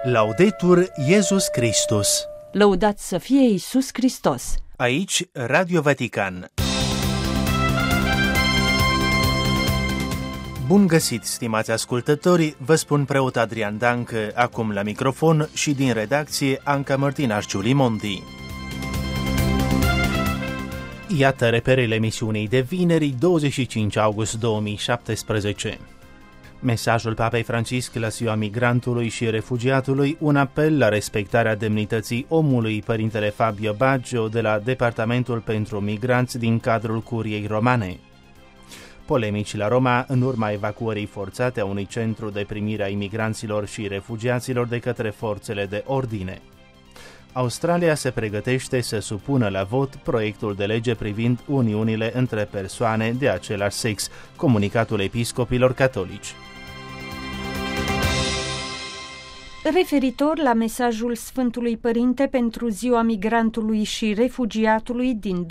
Laudetur Iesus Christus. Lăudat să fie Iisus Hristos. Aici Radio Vatican. Bun găsit, stimați ascultători, vă spun preot Adrian Dancă, acum la microfon și din redacție Anca Mărtinaș Giulimondi. Iată reperele emisiunii de vineri, 25 august 2017. Mesajul Papei Francisc la Ziua Migrantului și Refugiatului, un apel la respectarea demnității omului, Părintele Fabio Baggio de la Departamentul pentru Migranți din cadrul Curiei Romane. Polemici la Roma în urma evacuării forțate a unui centru de primire a imigranților și refugiaților de către forțele de ordine. Australia se pregătește să supună la vot proiectul de lege privind uniunile între persoane de același sex, comunicatul episcopilor catolici. Referitor la mesajul Sfântului Părinte pentru Ziua Migrantului și Refugiatului din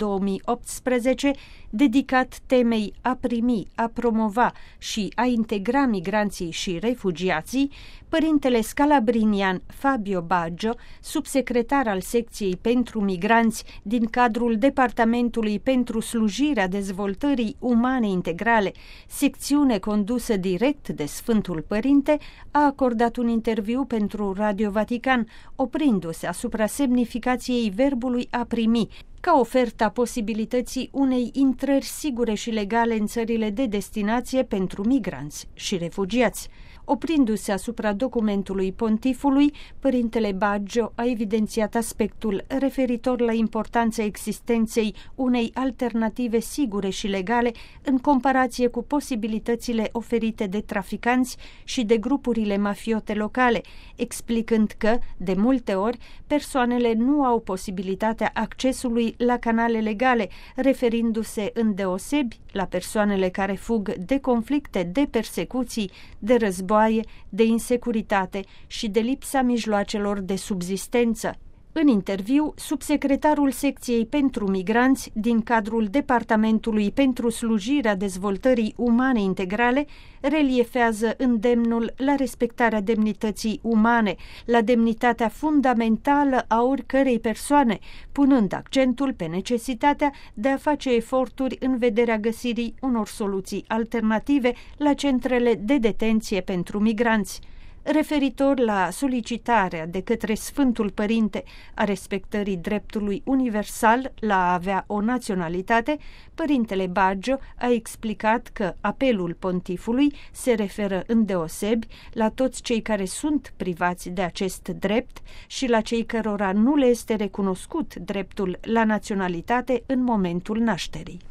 2018, dedicat temei a primi, a promova și a integra migranții și refugiații, Părintele scalabrinian Fabio Baggio, subsecretar al secției pentru migranți din cadrul Departamentului pentru slujirea dezvoltării umane integrale, secțiune condusă direct de Sfântul Părinte, a acordat un interviu pentru Radio Vatican, oprindu-se asupra semnificației verbului a primi, ca oferta posibilității unei intrări sigure și legale în țările de destinație pentru migranți și refugiați. Oprindu-se asupra documentului pontifului, Părintele Baggio a evidențiat aspectul referitor la importanța existenței unei alternative sigure și legale în comparație cu posibilitățile oferite de traficanți și de grupurile mafiote locale, explicând că, de multe ori, persoanele nu au posibilitatea accesului la canale legale, referindu-se îndeosebi la persoanele care fug de conflicte, de persecuții, de războaie, de insecuritate și de lipsa mijloacelor de subzistență. În interviu, subsecretarul secției pentru migranți din cadrul Departamentului pentru slujirea dezvoltării umane integrale reliefează îndemnul la respectarea demnității umane, la demnitatea fundamentală a oricărei persoane, punând accentul pe necesitatea de a face eforturi în vederea găsirii unor soluții alternative la centrele de detenție pentru migranți. Referitor la solicitarea de către Sfântul Părinte a respectării dreptului universal la a avea o naționalitate, Părintele Baggio a explicat că apelul pontifului se referă îndeosebi la toți cei care sunt privați de acest drept și la cei cărora nu le este recunoscut dreptul la naționalitate în momentul nașterii.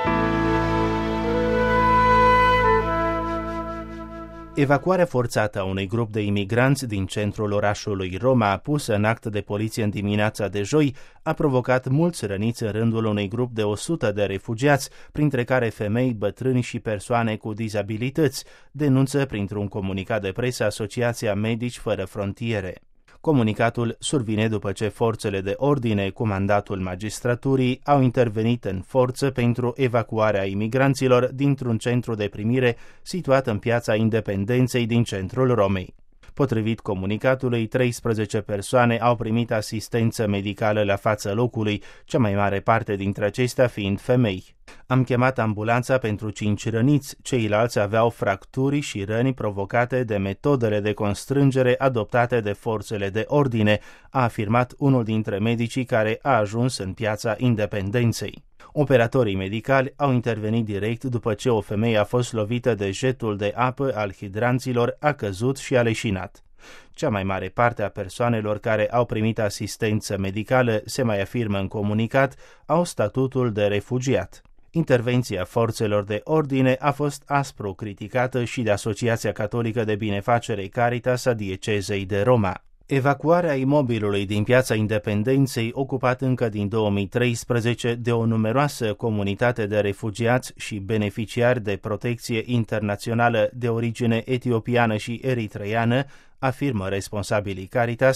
Evacuarea forțată a unui grup de imigranți din centrul orașului Roma, pusă în act de poliție în dimineața de joi, a provocat mulți răniți în rândul unui grup de 100 de refugiați, printre care femei, bătrâni și persoane cu dizabilități, denunță printr-un comunicat de presă Asociația Medici Fără Frontiere. Comunicatul survine după ce forțele de ordine cu mandatul magistraturii au intervenit în forță pentru evacuarea imigranților dintr-un centru de primire situat în Piața Independenței din centrul Romei. Potrivit comunicatului, 13 persoane au primit asistență medicală la fața locului, cea mai mare parte dintre acestea fiind femei. Am chemat ambulanța pentru 5 răniți, ceilalți aveau fracturi și răni provocate de metodele de constrângere adoptate de forțele de ordine, a afirmat unul dintre medicii care a ajuns în Piața Independenței. Operatorii medicali au intervenit direct după ce o femeie a fost lovită de jetul de apă al hidranților, a căzut și a leșinat. Cea mai mare parte a persoanelor care au primit asistență medicală, se mai afirmă în comunicat, au statutul de refugiat. Intervenția forțelor de ordine a fost aspru criticată și de Asociația Catolică de Binefacere Caritas a Diecezei de Roma. Evacuarea imobilului din Piața Independenței, ocupat încă din 2013 de o numeroasă comunitate de refugiați și beneficiari de protecție internațională de origine etiopiană și eritreană, afirmă responsabilii Caritas,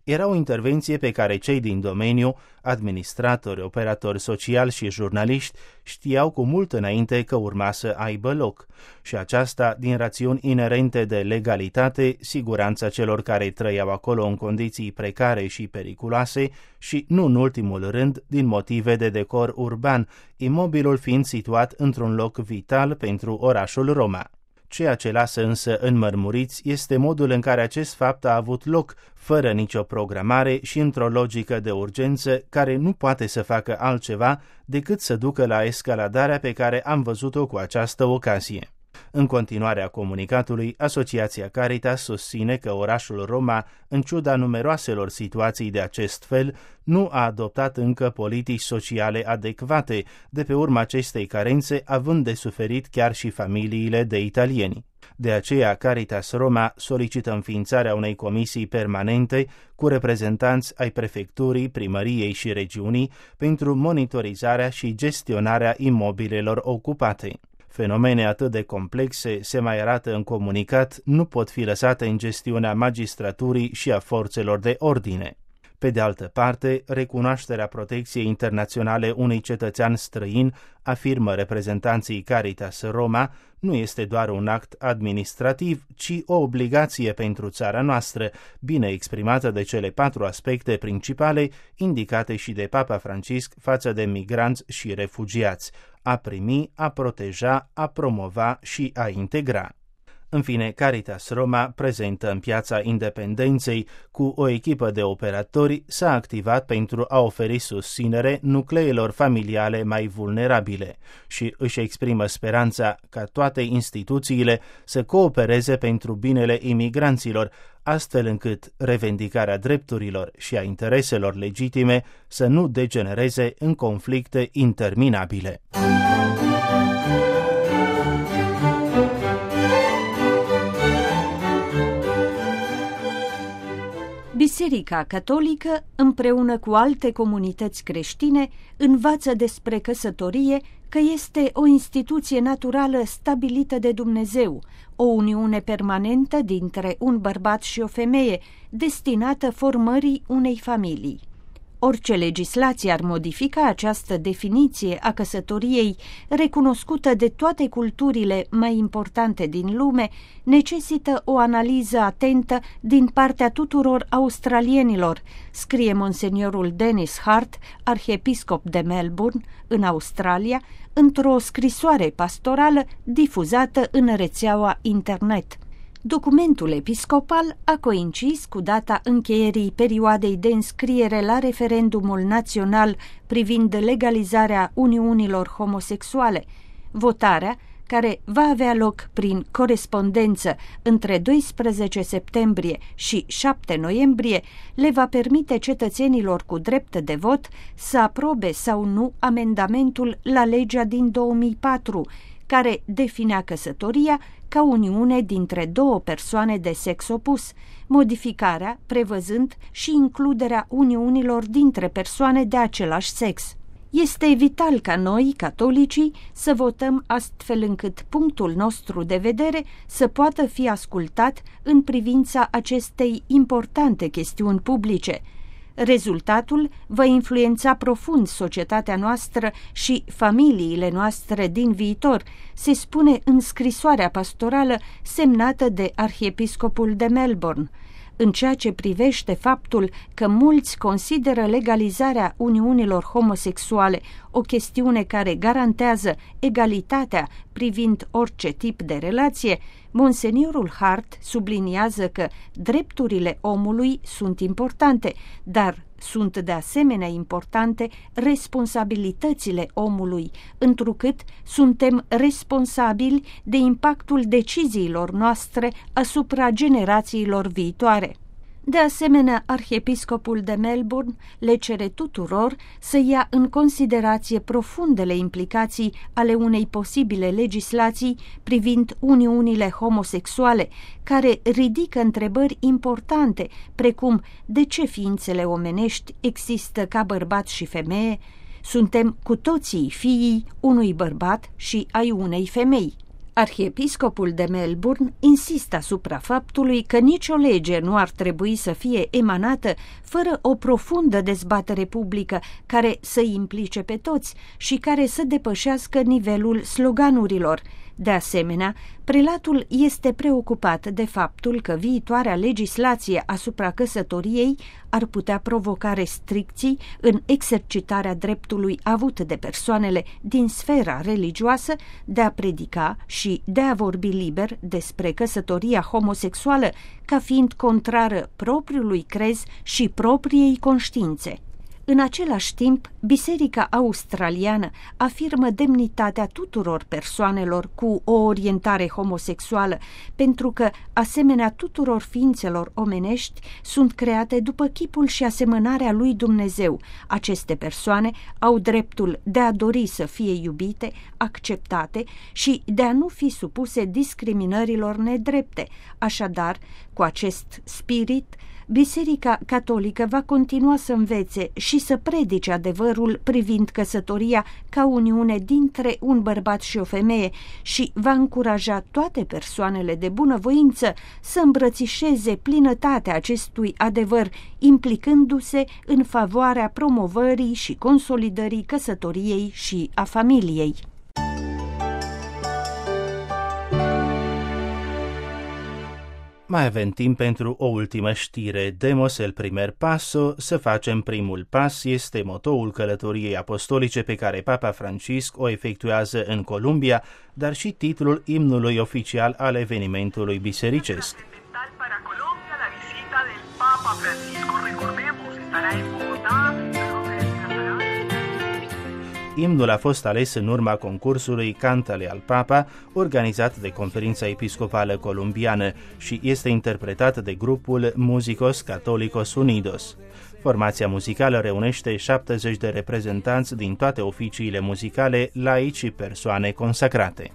Era o intervenție pe care cei din domeniu, administratori, operatori sociali și jurnaliști, știau cu mult înainte că urma să aibă loc, și aceasta din rațiuni inerente de legalitate, siguranța celor care trăiau acolo în condiții precare și periculoase și, nu în ultimul rând, din motive de decor urban, imobilul fiind situat într-un loc vital pentru orașul Roma. Ceea ce lasă însă înmărmuriți este modul în care acest fapt a avut loc, fără nicio programare și într-o logică de urgență care nu poate să facă altceva decât să ducă la escaladarea pe care am văzut-o cu această ocazie. În continuarea comunicatului, Asociația Caritas susține că orașul Roma, în ciuda numeroaselor situații de acest fel, nu a adoptat încă politici sociale adecvate, de pe urma acestei carențe având de suferit chiar și familiile de italieni. De aceea, Caritas Roma solicită înființarea unei comisii permanente cu reprezentanți ai prefecturii, primăriei și regiunii pentru monitorizarea și gestionarea imobilelor ocupate. Fenomene atât de complexe, se mai arată în comunicat, nu pot fi lăsate în gestiunea magistraturii și a forțelor de ordine. Pe de altă parte, recunoașterea protecției internaționale unui cetățean străin, afirmă reprezentanții Caritas Roma, nu este doar un act administrativ, ci o obligație pentru țara noastră, bine exprimată de cele 4 aspecte principale indicate și de Papa Francisc față de migranți și refugiați: a primi, a proteja, a promova și a integra. În fine, Caritas Roma, prezentă în Piața Independenței cu o echipă de operatori, s-a activat pentru a oferi susținere nucleelor familiale mai vulnerabile și își exprimă speranța ca toate instituțiile să coopereze pentru binele imigranților, astfel încât revendicarea drepturilor și a intereselor legitime să nu degenereze în conflicte interminabile. Biserica Catolică, împreună cu alte comunități creștine, învață despre căsătorie că este o instituție naturală stabilită de Dumnezeu, o uniune permanentă dintre un bărbat și o femeie, destinată formării unei familii. Orice legislație ar modifica această definiție a căsătoriei, recunoscută de toate culturile mai importante din lume, necesită o analiză atentă din partea tuturor australienilor, scrie monseniorul Dennis Hart, arhiepiscop de Melbourne, în Australia, într-o scrisoare pastorală difuzată în rețeaua internet. Documentul episcopal a coincis cu data încheierii perioadei de înscriere la referendumul național privind legalizarea uniunilor homosexuale. Votarea, care va avea loc prin corespondență între 12 septembrie și 7 noiembrie, le va permite cetățenilor cu drept de vot să aprobe sau nu amendamentul la legea din 2004, care definea căsătoria ca uniune dintre 2 persoane de sex opus, modificarea prevăzând și includerea uniunilor dintre persoane de același sex. Este vital ca noi, catolicii, să votăm astfel încât punctul nostru de vedere să poată fi ascultat în privința acestei importante chestiuni publice. Rezultatul va influența profund societatea noastră și familiile noastre din viitor, se spune în scrisoarea pastorală semnată de arhiepiscopul de Melbourne. În ceea ce privește faptul că mulți consideră legalizarea uniunilor homosexuale o chestiune care garantează egalitatea privind orice tip de relație, monseniorul Hart subliniază că drepturile omului sunt importante, dar sunt de asemenea importante responsabilitățile omului, întrucât suntem responsabili de impactul deciziilor noastre asupra generațiilor viitoare. De asemenea, arhiepiscopul de Melbourne le cere tuturor să ia în considerație profundele implicații ale unei posibile legislații privind uniunile homosexuale, care ridică întrebări importante, precum de ce ființele omenești există ca bărbat și femeie, suntem cu toții fiii unui bărbat și ai unei femei. Arhiepiscopul de Melbourne insistă asupra faptului că nicio lege nu ar trebui să fie emanată fără o profundă dezbatere publică care să implice pe toți și care să depășească nivelul sloganurilor. De asemenea, prelatul este preocupat de faptul că viitoarea legislație asupra căsătoriei ar putea provoca restricții în exercitarea dreptului avut de persoanele din sfera religioasă de a predica și de a vorbi liber despre căsătoria homosexuală ca fiind contrară propriului crez și propriei conștiințe. În același timp, Biserica Australiană afirmă demnitatea tuturor persoanelor cu o orientare homosexuală, pentru că, asemenea tuturor ființelor omenești, sunt create după chipul și asemănarea lui Dumnezeu. Aceste persoane au dreptul de a dori să fie iubite, acceptate și de a nu fi supuse discriminărilor nedrepte. Așadar, cu acest spirit, Biserica Catolică va continua să învețe și să predice adevărul privind căsătoria ca uniune dintre un bărbat și o femeie și va încuraja toate persoanele de bunăvoință să îmbrățișeze plinătatea acestui adevăr, implicându-se în favoarea promovării și consolidării căsătoriei și a familiei. Mai avem timp pentru o ultimă știre. Demos el primer paso, să facem primul pas, este motoul călătoriei apostolice pe care Papa Francisc o efectuează în Columbia, dar și titlul imnului oficial al evenimentului bisericesc. Imnul a fost ales în urma concursului Cántale al Papa, organizat de Conferința Episcopală Colombiană și este interpretat de grupul Músicos Católicos Unidos. Formația muzicală reunește 70 de reprezentanți din toate oficiile muzicale, laici și persoane consacrate.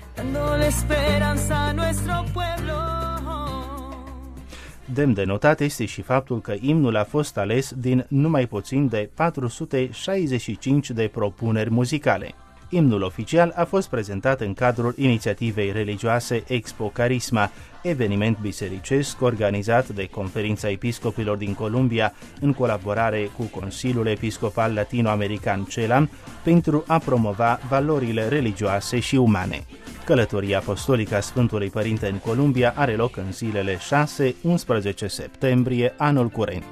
Demn de notat este și faptul că imnul a fost ales din numai puțin de 465 de propuneri muzicale. Imnul oficial a fost prezentat în cadrul inițiativei religioase Expo Carisma, eveniment bisericesc organizat de Conferința Episcopilor din Columbia în colaborare cu Consiliul Episcopal Latino-American CELAM pentru a promova valorile religioase și umane. Călătoria apostolică a Sfântului Părinte în Columbia are loc în zilele 6-11 septembrie anul curent.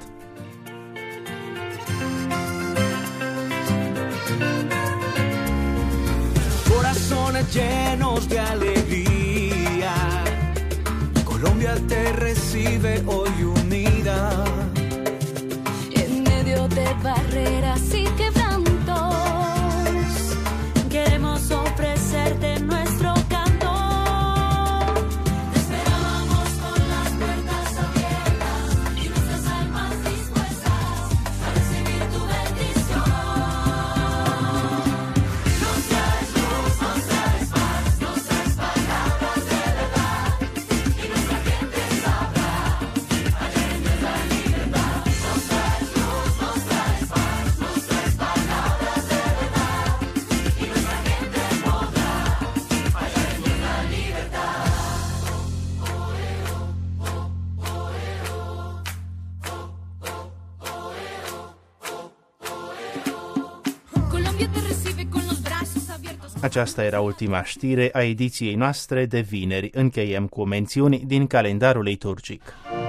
Corazones llenos de alegría, Colombia te recibe hoy unida, en medio de barreras y quebrantos, queremos ofrecerte nuestro canto, te esperábamos con las puertas abiertas y nuestras almas dispuestas a recibir tu bendición. Nos traes luz, nos traes paz, nos traes palabras de verdad y nuestra gente sabrá hallar en Dios la libertad. Nos traes luz, nos traes paz, nos traes palabras de verdad y nuestra gente podrá hallar en Dios la libertad. Colombia te recibe con los brazos abiertos. Aceasta era ultima știre a ediției noastre de vineri. Încheiem cu mențiuni din calendarul liturgic.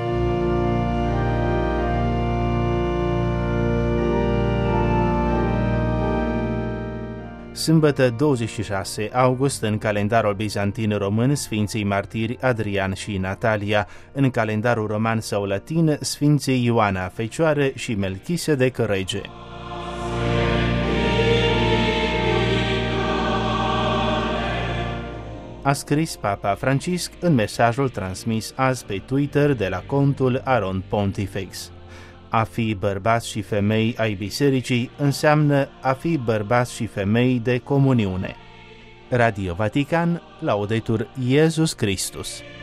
Sâmbătă 26 august în calendarul bizantin român Sfinții Martiri Adrian și Natalia, în calendarul roman sau latin Sfinții Ioana Fecioară și Melchisedec Rege. A scris Papa Francisc în mesajul transmis azi pe Twitter de la contul Aron Pontifex. A fi bărbați și femei ai bisericii înseamnă a fi bărbați și femei de comuniune. Radio Vatican, Laudetur Iesus Christus.